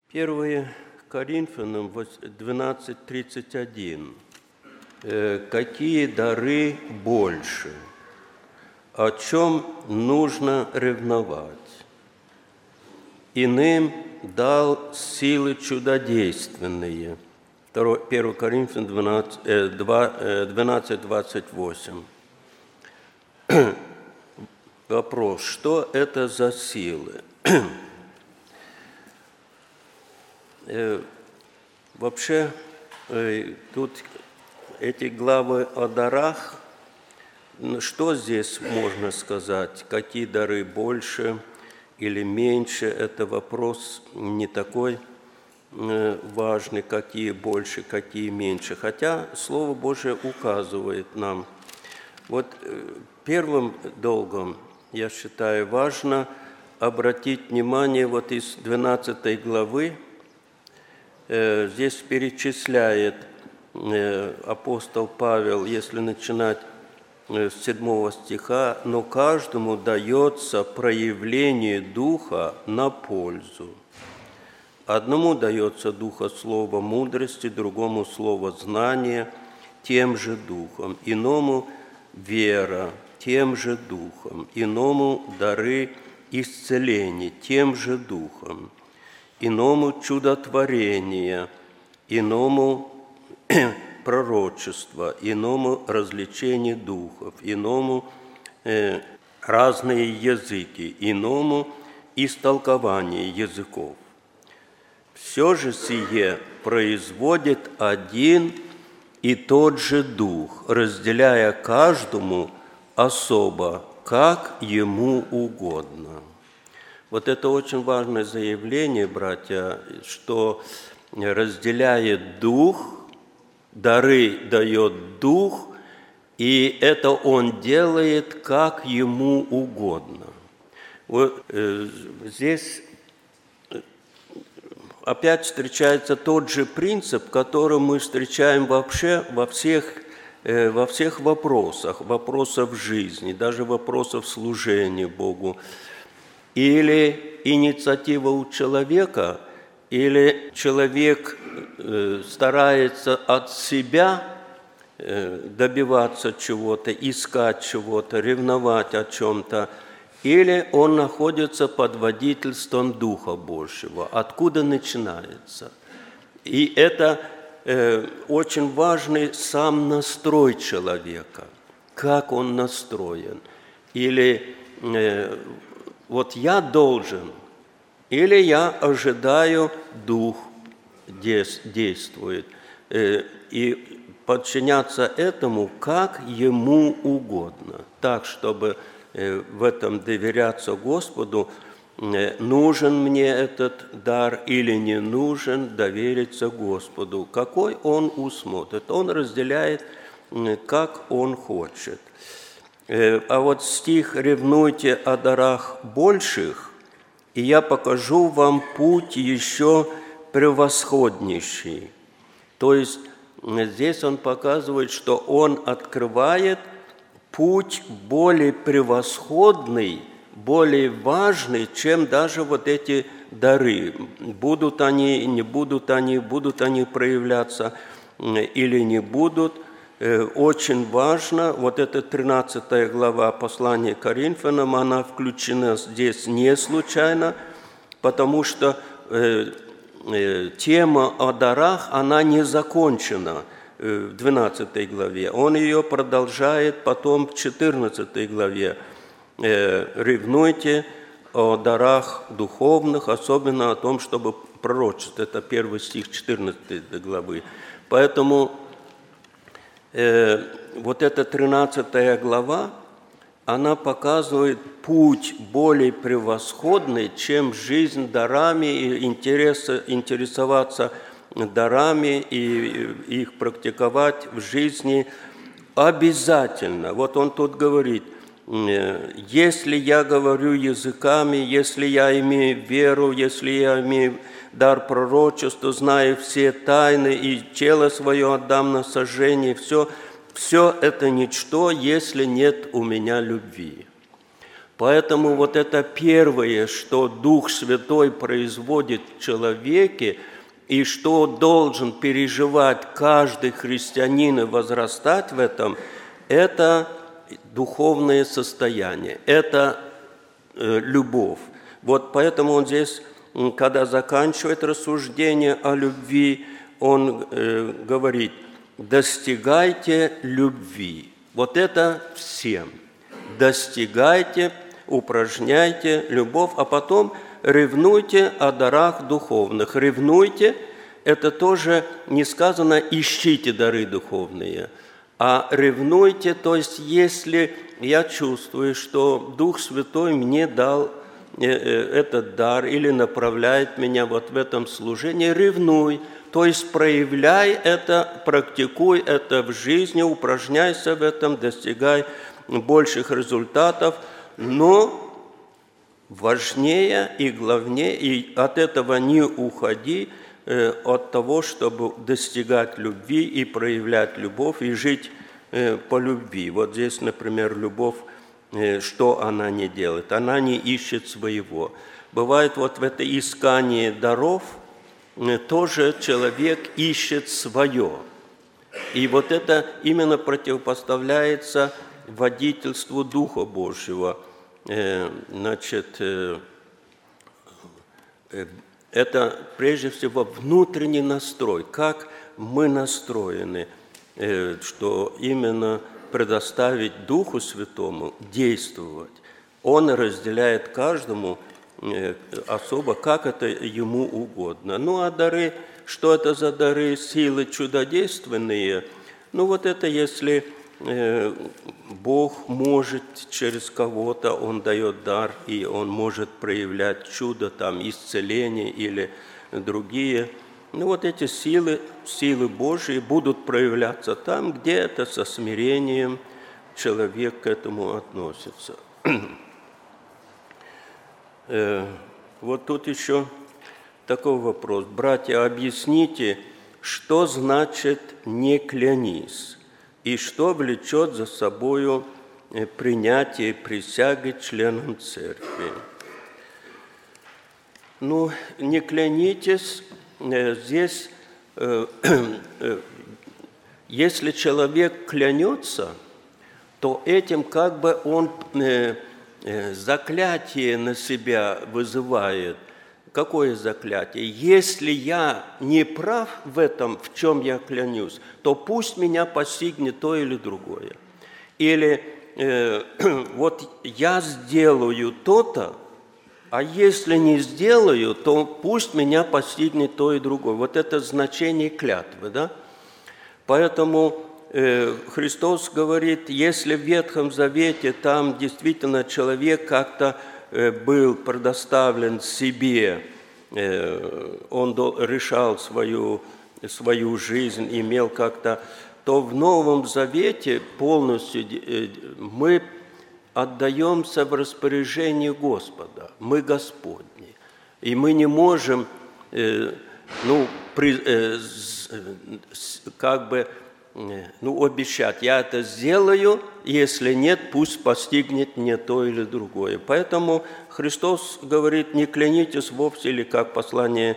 1 Коринфянам 12:31. Какие дары больше? О чем нужно ревновать? Иным дал силы чудодейственные. 1 Коринфянам 12:28. Вопрос, что это за силы? Вообще, тут эти главы о дарах, что здесь можно сказать? Какие дары больше или меньше? Это вопрос не такой важный, какие больше, какие меньше. Хотя Слово Божие указывает нам. Вот первым долгом, я считаю, важно обратить внимание вот из 12 главы. Здесь перечисляет апостол Павел, если начинать с 7 стиха, «Но каждому дается проявление Духа на пользу. Одному дается Духа слова мудрости, другому слово знания, тем же Духом, иному вера, тем же Духом, иному дары исцеления, тем же Духом, иному чудотворение, иному пророчество, иному развлечение духов, иному разные языки, иному истолкование языков. Все же сие производит один и тот же Дух, разделяя каждому особо, как ему угодно». Вот это очень важное заявление, братья, что разделяет Дух, дары дает Дух, и это Он делает, как Ему угодно. Вот здесь опять встречается тот же принцип, который мы встречаем вообще во всех вопросах жизни, даже вопросах служения Богу. Или инициатива у человека, или человек старается от себя добиваться чего-то, искать чего-то, ревновать о чем-то, или он находится под водительством Духа Божьего. Откуда начинается? И это очень важный сам настрой человека, как он настроен. Или вот я должен, или я ожидаю, Дух действует, и подчиняться этому, как Ему угодно, так, чтобы в этом доверяться Господу, нужен мне этот дар или не нужен, довериться Господу, какой Он усмотрит. Он разделяет, как Он хочет. А вот стих «Ревнуйте о дарах больших, и я покажу вам путь еще превосходнейший». То есть здесь он показывает, что он открывает путь более превосходный, более важный, чем даже вот эти дары. Будут они, не будут они проявляться или не будут. Очень важно, вот эта 13 глава послания к Коринфянам, она включена здесь не случайно, потому что тема о дарах, она не закончена в 12 главе. Он ее продолжает потом в 14 главе. «Ревнуйте о дарах духовных, особенно о том, чтобы пророчествовать». Это 1 стих 14 главы. Поэтому вот эта 13 глава, она показывает путь более превосходный, чем жизнь дарами, и интересоваться дарами и их практиковать в жизни обязательно. Вот он тут говорит: «Если я говорю языками, если я имею веру, если я имею дар пророчества, знаю все тайны и тело свое отдам на сожжение, все это ничто, если нет у меня любви». Поэтому вот это первое, что Дух Святой производит в человеке, и что должен переживать каждый христианин и возрастать в этом, это духовное состояние, это любовь. Вот поэтому он здесь, когда заканчивает рассуждение о любви, он говорит: достигайте любви. Вот это всем. Достигайте, упражняйте любовь, а потом ревнуйте о дарах духовных. Ревнуйте – это тоже не сказано «ищите дары духовные», а ревнуйте, то есть если я чувствую, что Дух Святой мне дал этот дар или направляет меня вот в этом служении, ревнуй, то есть проявляй это, практикуй это в жизни, упражняйся в этом, достигай больших результатов, но важнее и главнее, и от этого не уходи, от того, чтобы достигать любви и проявлять любовь, и жить по любви. Вот здесь, например, любовь, что она не делает? Она не ищет своего. Бывает вот в это искании даров тоже человек ищет свое. И вот это именно противопоставляется водительству Духа Божьего. Значит, это прежде всего внутренний настрой, как мы настроены, что именно предоставить Духу Святому действовать. Он разделяет каждому особо, как это ему угодно. Ну а дары, что это за дары, силы чудодейственные? Ну вот это если Бог может через кого-то, Он дает дар, и Он может проявлять чудо, там, исцеление или другие. Ну вот эти силы Божьи будут проявляться там, где это со смирением человек к этому относится. Вот тут еще такой вопрос. Братья, объясните, что значит «не клянись» и что влечет за собою принятие присяги членам церкви? Ну, не клянитесь, здесь, если человек клянется, то этим как бы он заклятие на себя вызывает. Какое заклятие? Если я не прав в этом, в чем я клянусь, то пусть меня постигнет то или другое. Или вот я сделаю то-то, а если не сделаю, то пусть меня постигнет то и другое. Вот это значение клятвы, да? Поэтому Христос говорит, если в Ветхом Завете там действительно человек как-то был предоставлен себе, он решал свою жизнь, имел как-то, то в Новом Завете полностью мы отдаемся в распоряжение Господа, мы Господни, и мы не можем, обещать, я это сделаю, если нет, пусть постигнет мне то или другое. Поэтому Христос говорит, не клянитесь вовсе, или как послание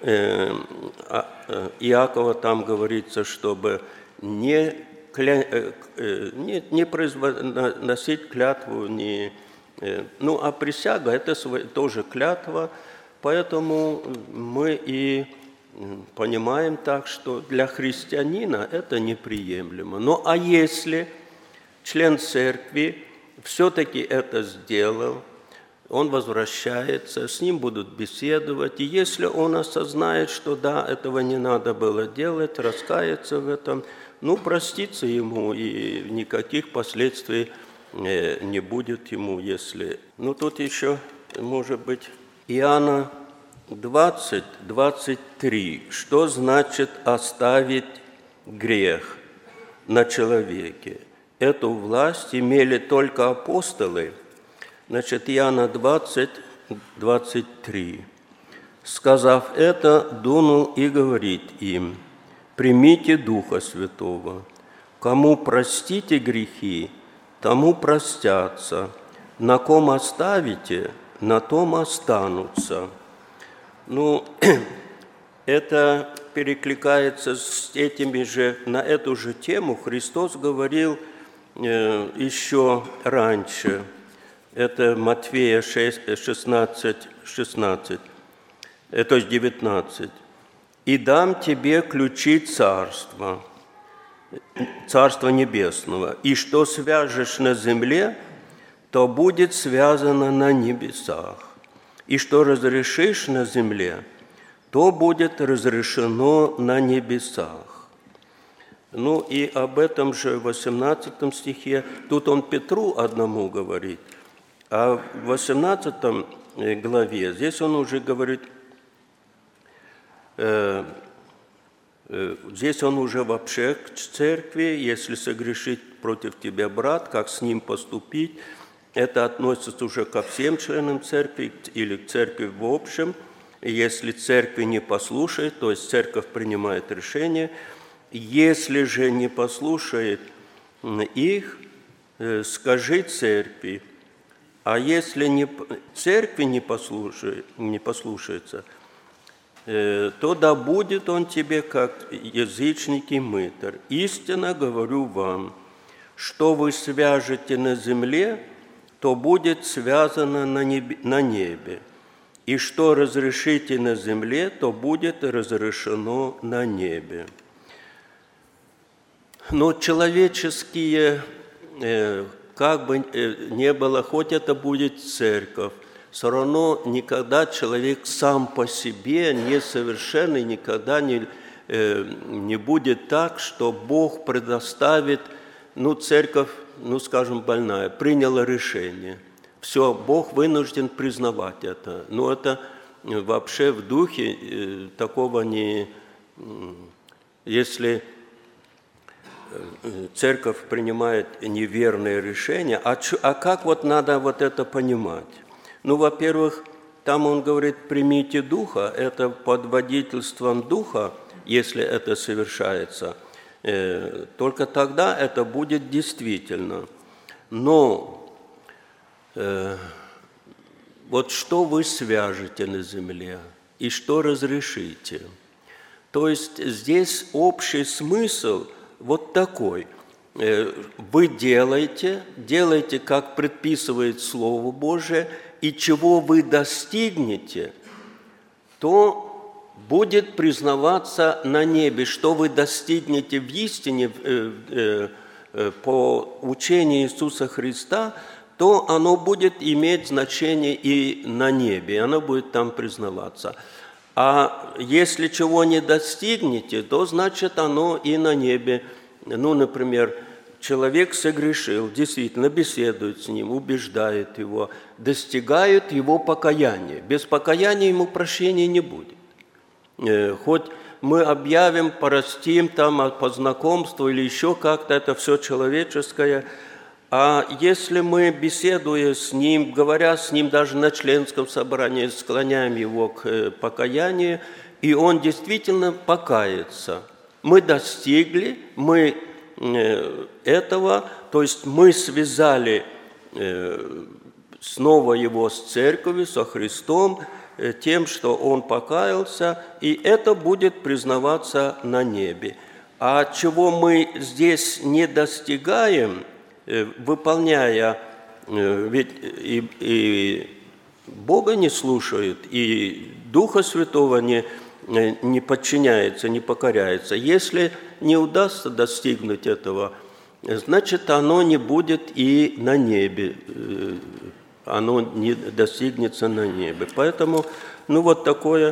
Иакова там говорится, чтобы не произносить клятву, а присяга – это тоже клятва, поэтому мы и понимаем так, что для христианина это неприемлемо. Ну а если член церкви все-таки это сделал, он возвращается, с ним будут беседовать, и если он осознает, что да, этого не надо было делать, раскается в этом, простится ему, и никаких последствий не будет ему, если... тут еще, может быть, Иоанна 20, 23. Что значит оставить грех на человеке? Эту власть имели только апостолы. Значит, Иоанна 20, 23. Сказав это, дунул и говорит им, примите Духа Святого. Кому простите грехи, тому простятся, На ком оставите, на том останутся. Ну, это перекликается с этими же, на эту же тему Христос говорил еще раньше. Это Матфея 16, то есть 19. «И дам тебе ключи царства, Царства Небесного, и что свяжешь на земле, то будет связано на небесах, и что разрешишь на земле, то будет разрешено на небесах». Ну и об этом же в 18 стихе, тут он Петру одному говорит, а в 18 главе, здесь он уже говорит, здесь он уже вообще к церкви, если согрешит против тебя брат, как с ним поступить, это относится уже ко всем членам церкви или к церкви в общем. Если церкви не послушает, то есть церковь принимает решение, если же не послушает их, скажи церкви, а если церкви не послушается, то да будет он тебе, как язычник и мытарь. Истинно говорю вам, что вы свяжете на земле, то будет связано на небе, и что разрешите на земле, то будет разрешено на небе. Но человеческие, как бы ни было, хоть это будет церковь, все равно никогда человек сам по себе несовершенный, никогда не будет так, что Бог предоставит, церковь, скажем, больная, приняла решение. Все, Бог вынужден признавать это. Но это вообще в духе такого не... Если церковь принимает неверное решение, а как вот надо вот это понимать? Во-первых, там он говорит, примите Духа, это под водительством Духа, если это совершается, только тогда это будет действительно. Но вот что вы свяжете на земле и что разрешите? То есть здесь общий смысл вот такой. Вы делаете, как предписывает Слово Божие, и чего вы достигнете, то будет признаваться на небе. Что вы достигнете в истине по учению Иисуса Христа, то оно будет иметь значение и на небе, оно будет там признаваться. А если чего не достигнете, то значит оно и на небе. Например, человек согрешил, действительно беседует с ним, убеждает его, достигает его покаяния. Без покаяния ему прощения не будет. Хоть мы объявим, простим там по знакомству или еще как-то, это все человеческое. А если мы, беседуя с ним, говоря с ним даже на членском собрании, склоняем его к покаянию, и он действительно покается, мы достигли, мы этого, то есть мы связали снова его с церковью, со Христом, тем, что он покаялся, и это будет признаваться на небе. А чего мы здесь не достигаем, выполняя, ведь и Бога не слушают, и Духа Святого не подчиняется, не покоряется. Если не удастся достигнуть этого, значит, оно не будет и на небе, оно не достигнется на небе. Поэтому, вот такое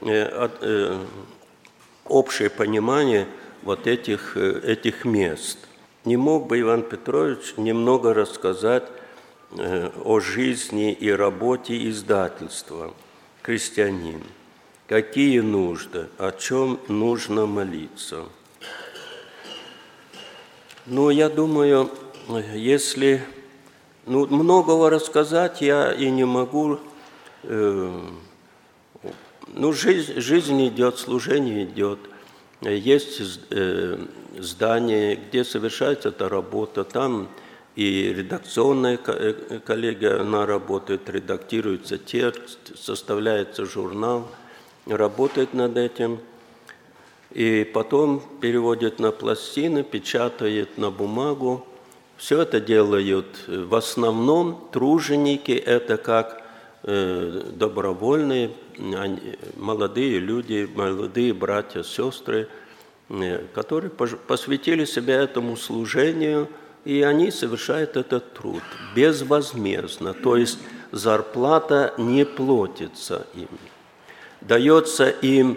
общее понимание вот этих мест. Не мог бы Иван Петрович немного рассказать о жизни и работе издательства «Крестьянин»? Какие нужды, о чем нужно молиться? Я думаю, если многого рассказать я и не могу. Жизнь идет, служение идет. Есть здание, где совершается эта работа, там и редакционная коллегия, она работает, редактируется текст, составляется журнал, работает над этим. И потом переводит на пластины, печатает на бумагу. Все это делают в основном труженики, это как добровольные, молодые люди, молодые братья, сестры, которые посвятили себя этому служению, и они совершают этот труд безвозмездно, то есть зарплата не платится им. Дается им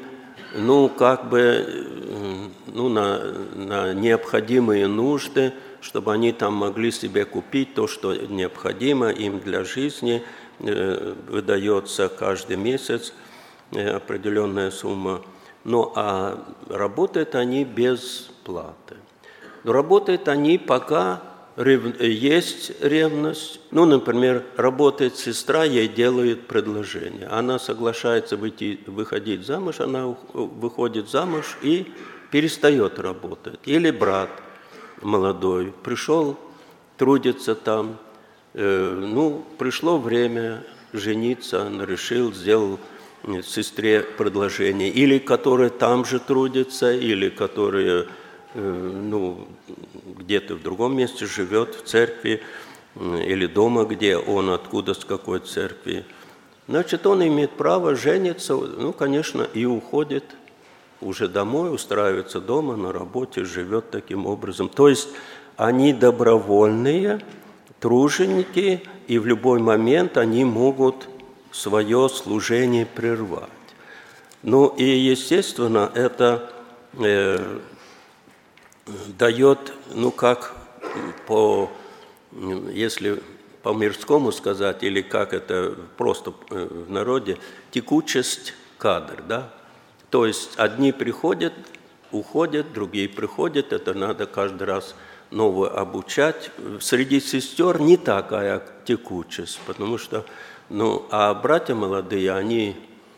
на необходимые нужды, чтобы они там могли себе купить то, что необходимо им для жизни. Выдается каждый месяц определенная сумма. А работают они без платы. Но работают они, пока есть ревность. Например, работает сестра, ей делают предложение. Она соглашается выходить замуж, она выходит замуж и перестает работать. Или брат молодой пришел, трудится там, пришло время жениться, он решил, сделал сестре предложение. Или которые там же трудятся, или которые где-то в другом месте живет, в церкви, или дома, где он, откуда, с какой церкви. Значит, он имеет право жениться, конечно, и уходит уже домой, устраивается дома, на работе, живет таким образом. То есть они добровольные труженики, и в любой момент они могут свое служение прервать. И, естественно, это дает, если по-мирскому сказать, или как это просто в народе, текучесть кадр, да? То есть одни приходят, уходят, другие приходят, это надо каждый раз новое обучать. Среди сестер не такая текучесть, потому что, а братья молодые, они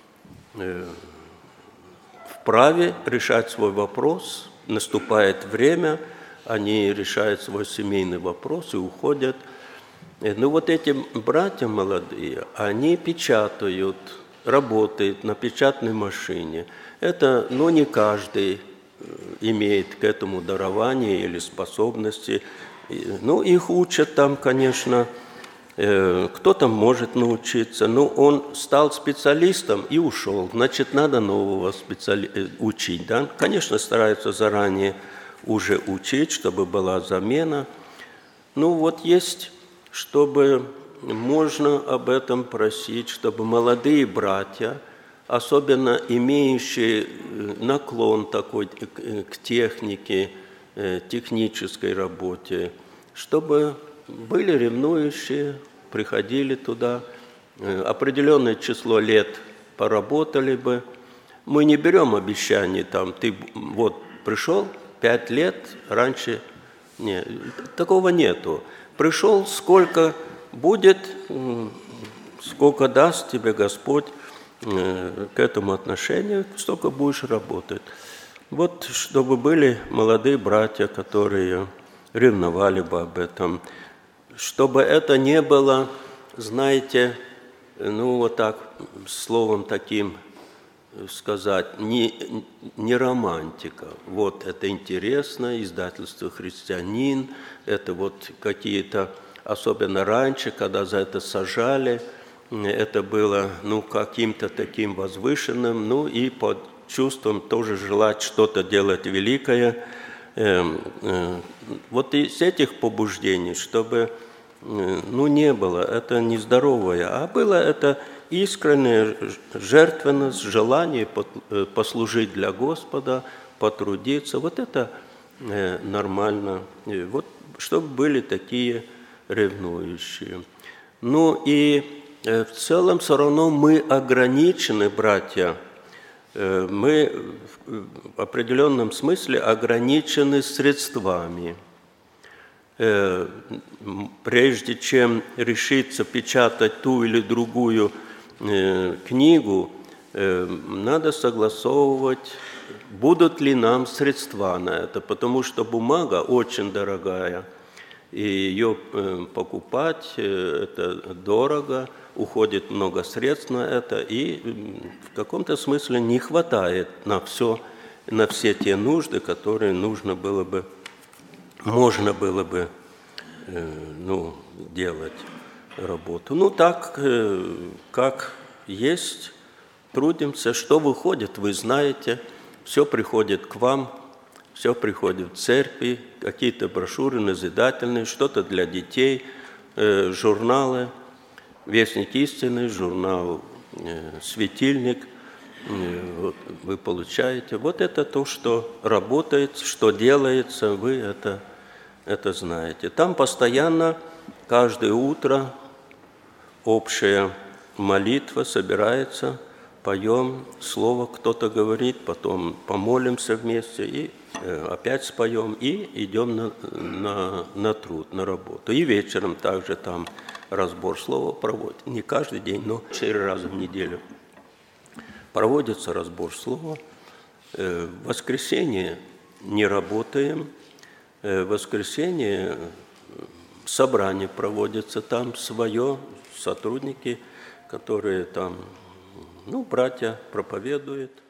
вправе решать свой вопрос. Наступает время, они решают свой семейный вопрос и уходят. Эти братья молодые, они печатают, работают на печатной машине. Это, не каждый имеет к этому дарование или способности. Их учат там, конечно, кто-то может научиться, но он стал специалистом и ушел. Значит, надо нового учить. Да? Конечно, стараются заранее уже учить, чтобы была замена. Есть, чтобы можно об этом просить, чтобы молодые братья, особенно имеющие наклон такой к технике, технической работе, чтобы были ревнующие, приходили туда, определенное число лет поработали бы. Мы не берем обещаний, ты пришел 5 лет, раньше, нет, такого нету. Пришел, сколько будет, сколько даст тебе Господь к этому отношению, столько будешь работать. Чтобы были молодые братья, которые ревновали бы об этом, чтобы это не было, знаете, словом таким сказать, не романтика. Это интересно, издательство «Христианин», это какие-то, особенно раньше, когда за это сажали, это было, каким-то таким возвышенным, и под чувством тоже желать что-то делать великое. Из этих побуждений, чтобы, не было, это нездоровое, а было это искренняя жертвенность, желание послужить для Господа, потрудиться. Это нормально. Чтобы были такие ревнующие. И в целом все равно мы ограничены, братья, мы в определенном смысле ограничены средствами. Прежде чем решиться печатать ту или другую книгу, надо согласовывать, будут ли нам средства на это, потому что бумага очень дорогая. И ее покупать это дорого, уходит много средств на это, и в каком-то смысле не хватает на все те нужды, которые можно было бы делать работу. Ну, так, как есть, трудимся. Что выходит, вы знаете, все приходит к вам, все приходит в церкви, какие-то брошюры назидательные, что-то для детей, журналы, «Вестник истины», журнал «Светильник». Вот, вы получаете. Вот это то, что работает, что делается, вы это знаете. Там постоянно, каждое утро общая молитва собирается, поем, слово кто-то говорит, потом помолимся вместе и опять споем, и идем на труд, на работу. И вечером также там разбор слова проводит. Не каждый день, но 4 раза в неделю проводится разбор слова. В воскресенье не работаем. В воскресенье собрание проводится там свое, сотрудники, которые там, братья проповедуют.